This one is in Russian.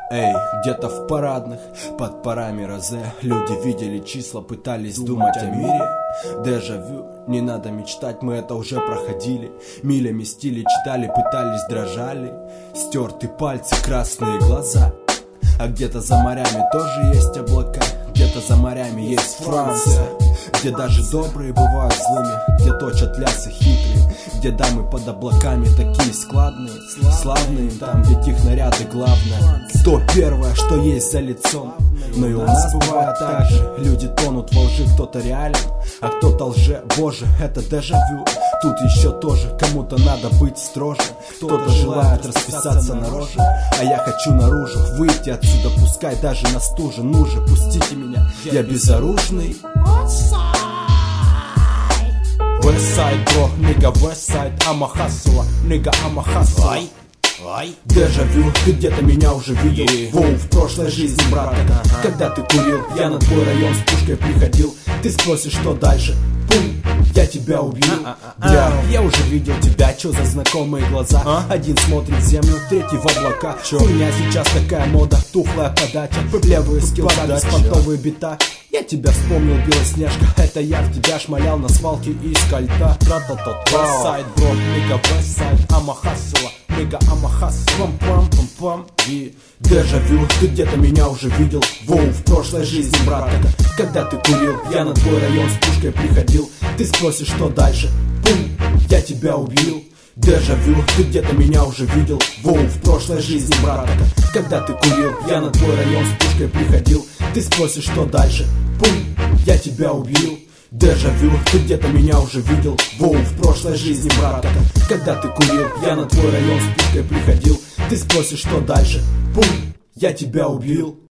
Эй, где-то в парадных, под парами розе люди видели числа, пытались думать о мире. Дежавю, не надо мечтать, мы это уже проходили. Милями стили читали, пытались, дрожали. Стерты пальцы, красные глаза. А где-то за морями тоже есть облака. Где-то за морями есть Франция, где даже добрые бывают злыми, где точат лясы хитрые, где дамы под облаками такие складные, славные там, ведь их наряды главное. То первое, что есть за лицом. Но и у нас бывает так же. Люди тонут во лжи, кто-то реален, а кто-то лже. Боже, это дежавю. Тут еще тоже кому-то надо быть строже. Кто-то желает расписаться на роже, а я хочу наружу выйти отсюда, пускай даже на стуже. Ну же, пустите меня, я безоружный. Westside, bro, nigga, Westside, I'm a hustler, nigga, I'm a hustler. Дежавю, ты где-то меня уже видел. Воу, в прошлой жизни, брат, когда ты курил, я на твой район с пушкой приходил. Ты спросишь, что дальше? Пум, я тебя убил. Бля, я уже видел тебя, чё за знакомые глаза? Один смотрит в землю, третий в облака. Хуйня сейчас такая мода, тухлая подача, левые скиллса, беспонтовые бита. Я тебя вспомнил, Белоснежка, это я в тебя шмалял на свалке из кольта. Westside, bro, nigga, Westside, I'm a hustler, nigga, I'm a hustler. Пам-пам-пам-пам. И дежавю, ты где-то меня уже видел. Воу, в прошлой жизни, брат, когда ты курил, я на твой район с пушкой приходил. Ты спросишь, что дальше? Пум, я тебя убил. Дежавю, ты где-то меня уже видел. Воу, в прошлой жизни, брат, когда ты курил, я на твой район с пушкой приходил. Ты спросишь, что дальше? Пум, я тебя убил. Дежавю, ты где-то меня уже видел. Воу, в прошлой жизни, брат, когда ты курил, я на твой район с пушкой приходил. Ты спросишь, что дальше? Пум, я тебя убил.